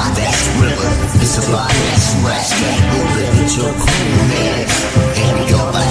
block, that's the river. It's a block, that's the rest. Move it with your cool man. And we go by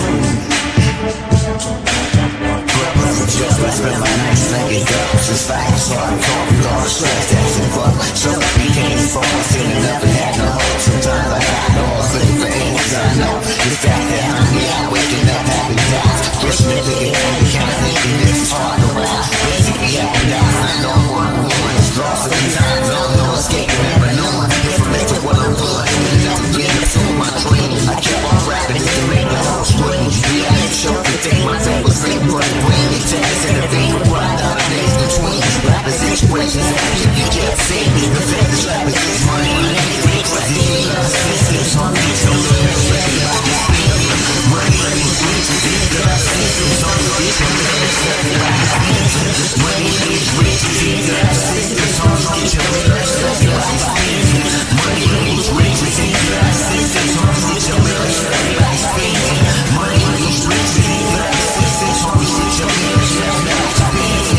just let's spend my nights thinking girls. It's facts, so I'm talking all the stress that's involved. So I became false, feeling up and had no hope. Sometimes I got no sleep for ages, I know. The fact that I'm here, waking up, having doubts. Wishing to get any kind of thinking this is hard around. Basically, up and down, I know what I'm doing. It's lost sometimes, no escaping it, but no one different to what I'm doing. Enough to get into my dreams. I kept on rapping to make the whole strange. Yeah, I ain't sure to take my fingers, they break, bring it to in the vein, right out of days between rappers, expressions, and you can't see me. The fact is rappers is money, and anything like this on me, so lyrics, everybody speak. Money, rich, Jesus, systems on the beat, everybody speak. Money, rich, Jesus, systems on the beat, everybody speak. Money, rich, Jesus, systems on the beat, everybody speak. Money, rich, Jesus, systems on the beat, everybody speak.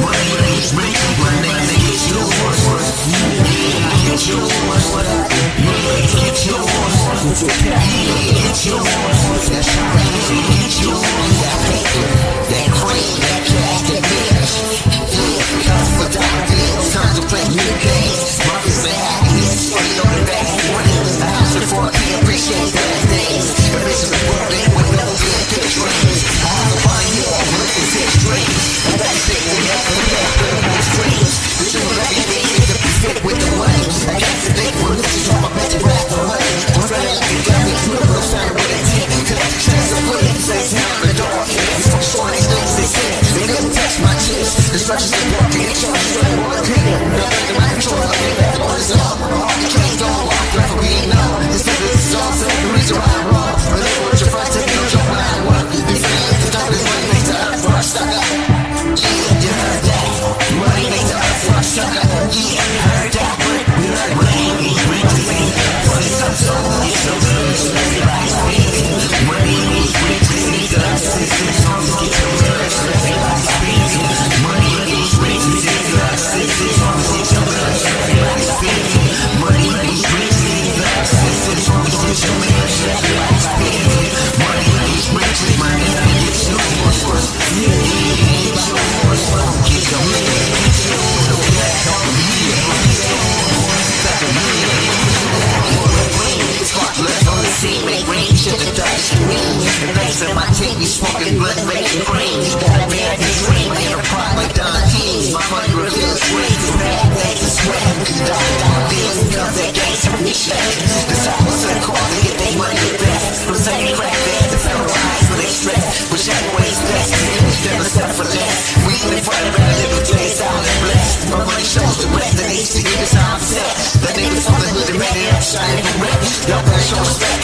Smoking blood, making cream. That man is dream, in a pride like Don Kings. My money reveals dreams, bad things to sweat. Dollar bills and guns that gangs from me shake. The cycles to the car to get their money the best. From saying crack bad to federalize when they stress. Whichever way is best, never settle for less. We live for the better, live with days out and blessed. My money shows the rest, that needs to give us how I'm set. That niggas from the hood and ready up, shining for rep. Y'all better show respect.